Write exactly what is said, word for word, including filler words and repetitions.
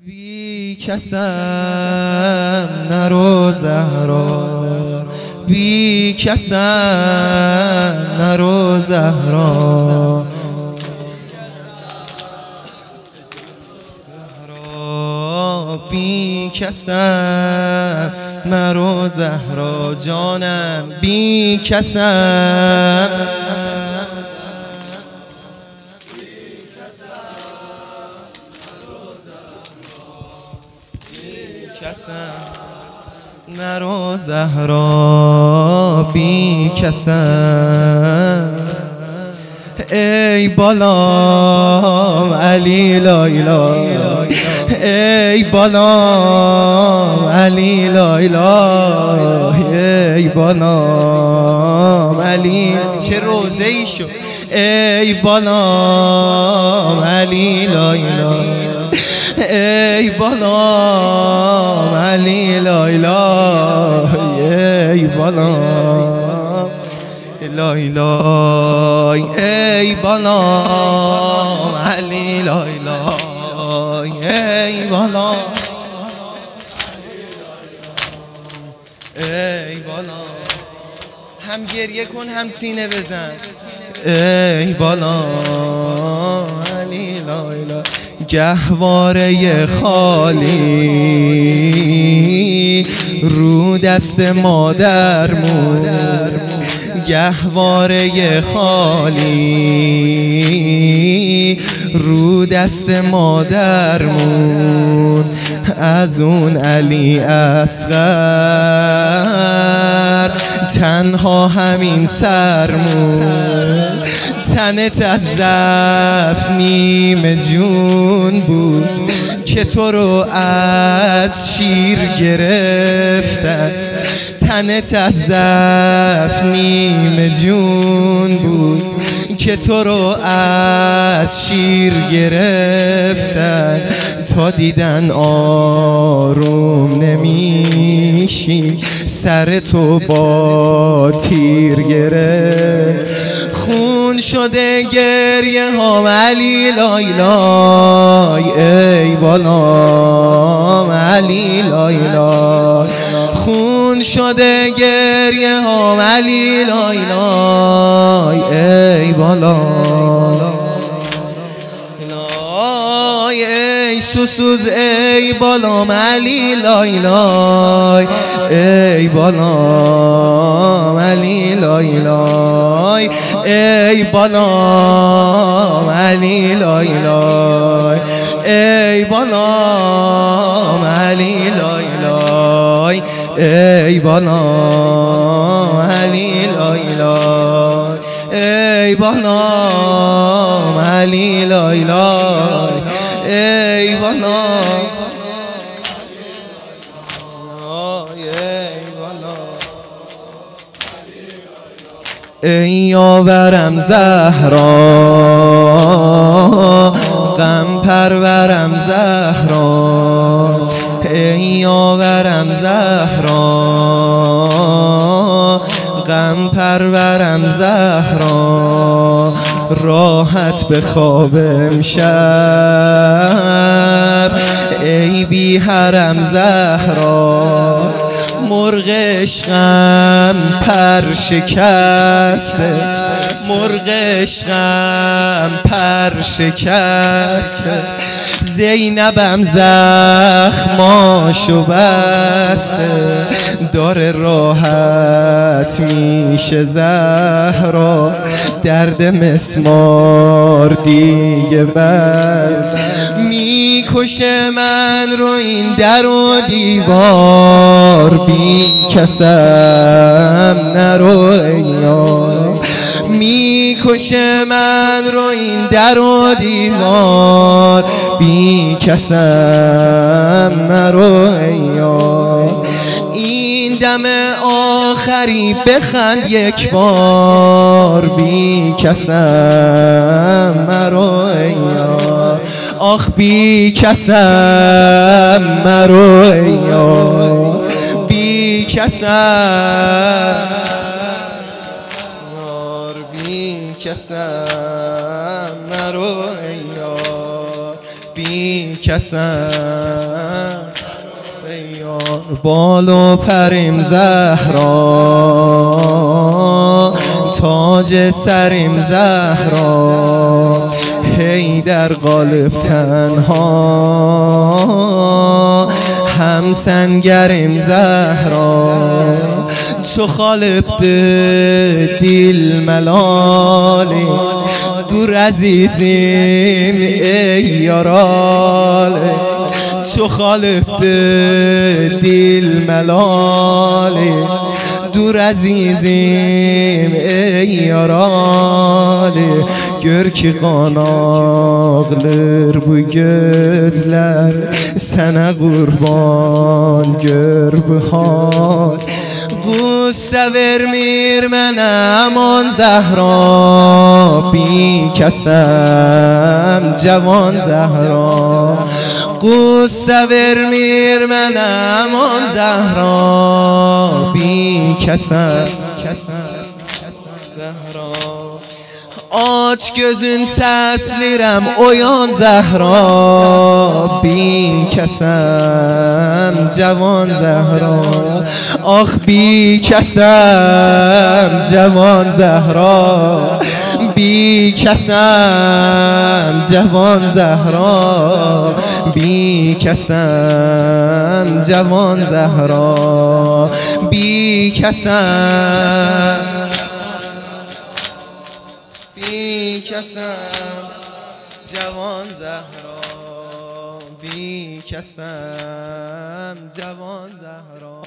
بی کسم نرو زهرا، بی کسم نرو زهرا، بی کسم مرو زهرا جانم، بی کسم نرو زهرا، بی کسم. ای بالام علی لایلا، ای بالام علی لایلا، ای بالام علی. چه روزه ای شد. ای بالام علی لایلا، ای بالام علی لایلا، ای بالام لایلا، ای بالام علی لایلا، ای بالام ای بالام. هم گریه کن هم سینه بزن. ای بالام علی لایلا. گهواره خالی رو دست مادرمون، گهواره خالی رو دست مادرمون، از اون علی اصغر تنها همین سرمون. تنت از ضعف نیمه جون بود که تو رو از شیر گرفتن. تنت از ضعف نیمه جون بود که تو رو از شیر گرفتن. تا دیدن آروم نمیشی، سر تو با تیر گرفت. خون شده گریه ها علی لایلا، ای بالام علی لایلا. خون شده گریه ها علی لایلا، ای بالام ای سوسوز، ای بالام علی لایلا، ای بالام علی لایلا، ای بالام علی لایلا، ای بالام علی لایلا، ای بالام علی لایلا، ای بالام علی لایلا، ای بالام ای یاورم زهرا، غم پرورم زهرا، ای یاورم زهرا، غم پرورم زهرا. راحت به خواب امشب ای بی حرم زهرا. مرغ عشقم پر شکسته، مرغ عشقم پر شکسته. زینبم زخماشو بسته، داره راحت میشه زهرا. درد مسمار دیگه بس میکشه من رو این در و دیوار. بی کسم نرو ایار، میکشه من رو این در و دیوار. بی کسم نرو ایار. این دم آخری بخند یک بار. بی کسم مرو ایار، آخ بی کسم مرو ایار، بی کسم، بی کسم مرو ایار، بی کسم ای یار بال و پریم زهرا تاج سریم زهرا هی در قالب تنها هم سنگریم زهرا چو خالب دیل ملالی دور عزیزیم ای یاراله چو خالب دیل ملالی دور عزیزیم ey yaralı gör ki kan ağlar bu gözler sana kurban gör bu hal Qüssə vermir mənə aman Zəhra Bikəsəm cavan Zəhra Qüssə vermir mənə aman Zəhra Bikəsəm Zəhra Aç gözün səslirəm oyan Zəhra Bikəsəm cavan Zəhra Ax bikəsəm cavan Zəhra Bikəsəm cavan Zəhra Bikəsəm cavan Zəhra Bikəsəm Bikəsəm cavan Zəhra Bikəsəm cavan Zəhra